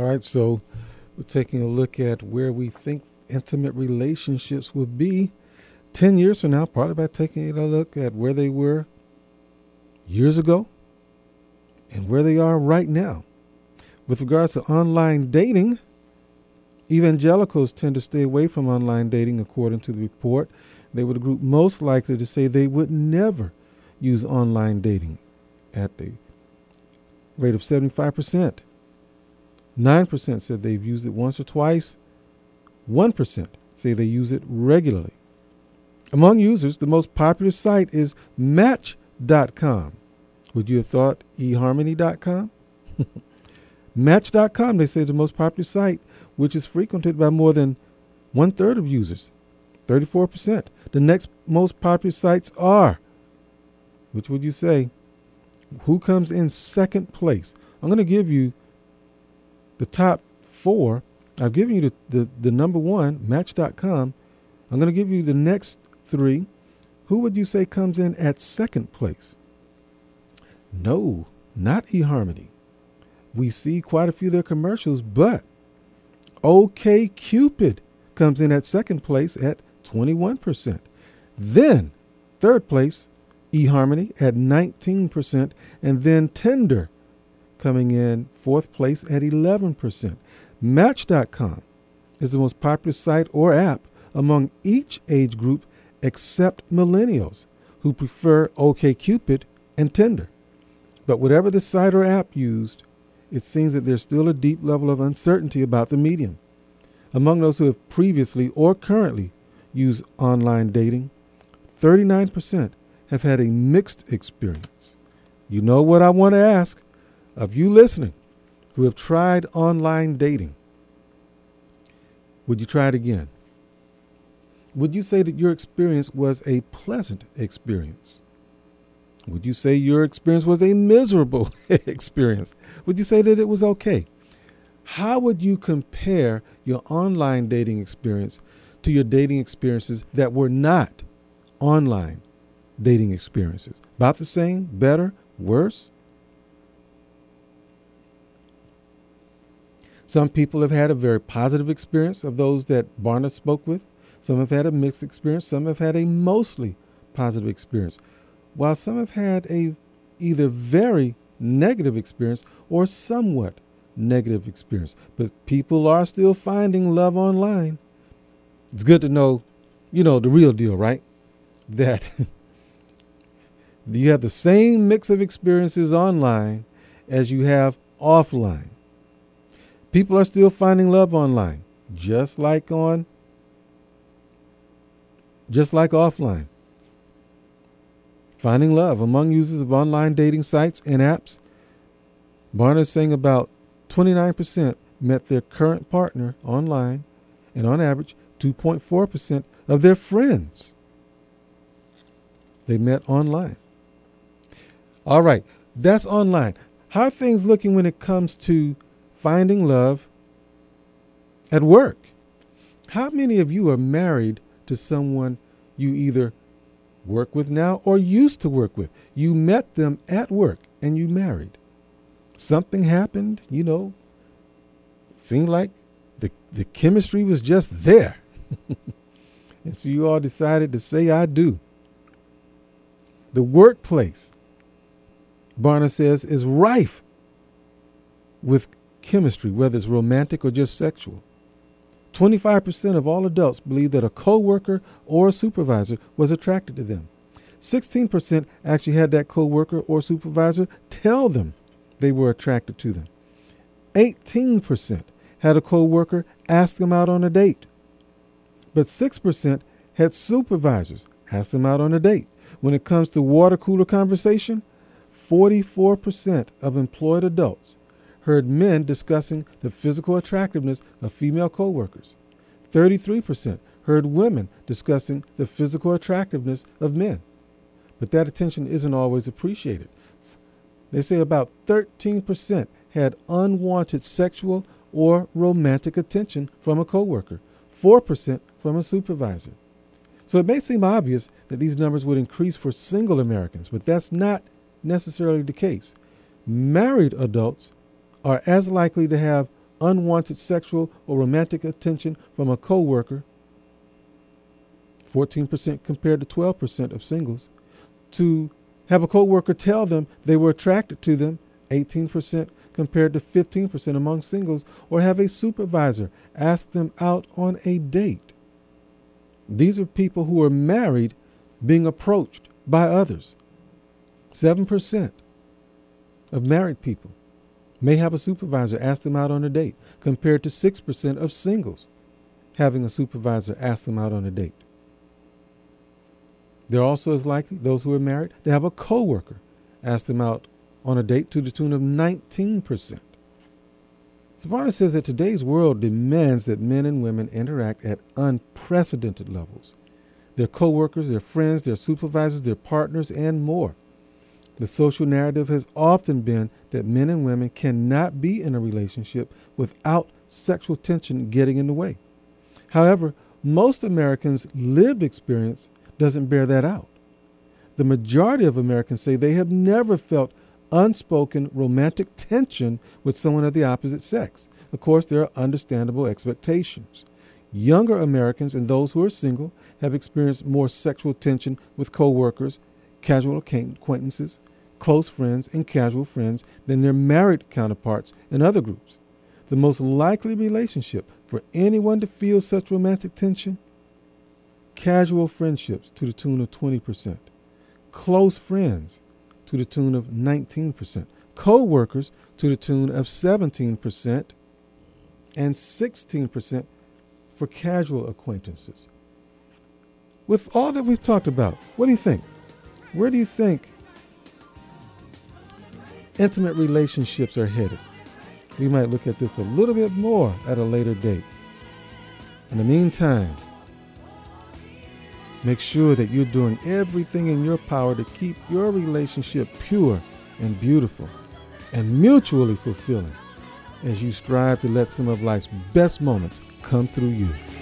right, so we're taking a look at where we think intimate relationships would be 10 years from now, partly by taking a look at where they were years ago and where they are right now. With regards to online dating, evangelicals tend to stay away from online dating, according to the report. They were the group most likely to say they would never use online dating at the rate of 75%. 9% said they've used it once or twice. 1% say they use it regularly. Among users, the most popular site is Match.com. Would you have thought eHarmony.com? Match.com, they say, is the most popular site, which is frequented by more than 1/3 of users, 34%. The next most popular sites are, which would you say, who comes in second place? I'm going to give you the top 4. I've given you the number 1, Match.com. I'm going to give you the next 3. Who would you say comes in at second place? No, not eHarmony. We see quite a few of their commercials, but OkCupid comes in at second place at 21%. Then, third place, eHarmony at 19%, and then Tinder coming in fourth place at 11%. Match.com is the most popular site or app among each age group except millennials, who prefer OkCupid and Tinder. But whatever the site or app used, it seems that there's still a deep level of uncertainty about the medium. Among those who have previously or currently used online dating, 39% have had a mixed experience. You know what I want to ask of you listening who have tried online dating? Would you try it again? Would you say that your experience was a pleasant experience? Would you say your experience was a miserable experience? Would you say that it was okay? How would you compare your online dating experience to your dating experiences that were not online dating experiences? About the same, better, worse? Some people have had a very positive experience of those that Barna spoke with. Some have had a mixed experience. Some have had a mostly positive experience, while some have had a either very negative experience or somewhat negative experience. But people are still finding love online. It's good to know, the real deal, right? That you have the same mix of experiences online as you have offline. People are still finding love online, just like offline. Finding love among users of online dating sites and apps. Barna is saying about 29% met their current partner online, and on average, 2.4% of their friends they met online. All right, that's online. How are things looking when it comes to finding love at work? How many of you are married to someone you either work with now or used to work with? You met them at work and you married. Something happened, seemed like the chemistry was just there. And so you all decided to say, I do. The workplace, Barna says, is rife with chemistry, whether it's romantic or just sexual. 25% of all adults believe that a coworker or a supervisor was attracted to them. 16% actually had that coworker or supervisor tell them they were attracted to them. 18% had a coworker ask them out on a date. But 6% had supervisors ask them out on a date. When it comes to water cooler conversation, 44% of employed adults heard men discussing the physical attractiveness of female coworkers. 33% heard women discussing the physical attractiveness of men. But that attention isn't always appreciated. They say about 13% had unwanted sexual or romantic attention from a coworker, 4% from a supervisor. So it may seem obvious that these numbers would increase for single Americans, but that's not necessarily the case. Married adults are as likely to have unwanted sexual or romantic attention from a coworker, 14% compared to 12% of singles, to have a coworker tell them they were attracted to them, 18% compared to 15% among singles, or have a supervisor ask them out on a date. These are people who are married being approached by others. 7% of married people may have a supervisor ask them out on a date, compared to 6% of singles having a supervisor ask them out on a date. They're also as likely, those who are married, to have a coworker ask them out on a date, to the tune of 19%. So Barna says that today's world demands that men and women interact at unprecedented levels. Their coworkers, their friends, their supervisors, their partners, and more. The social narrative has often been that men and women cannot be in a relationship without sexual tension getting in the way. However, most Americans' lived experience doesn't bear that out. The majority of Americans say they have never felt unspoken romantic tension with someone of the opposite sex. Of course, there are understandable expectations. Younger Americans and those who are single have experienced more sexual tension with coworkers, casual acquaintances, close friends, and casual friends than their married counterparts in other groups. The most likely relationship for anyone to feel such romantic tension: casual friendships to the tune of 20%, close friends to the tune of 19%, co-workers to the tune of 17%, and 16% for casual acquaintances. With all that we've talked about, what do you think? Where do you think intimate relationships are headed? We might look at this a little bit more at a later date. In the meantime, make sure that you're doing everything in your power to keep your relationship pure and beautiful and mutually fulfilling as you strive to let some of life's best moments come through you.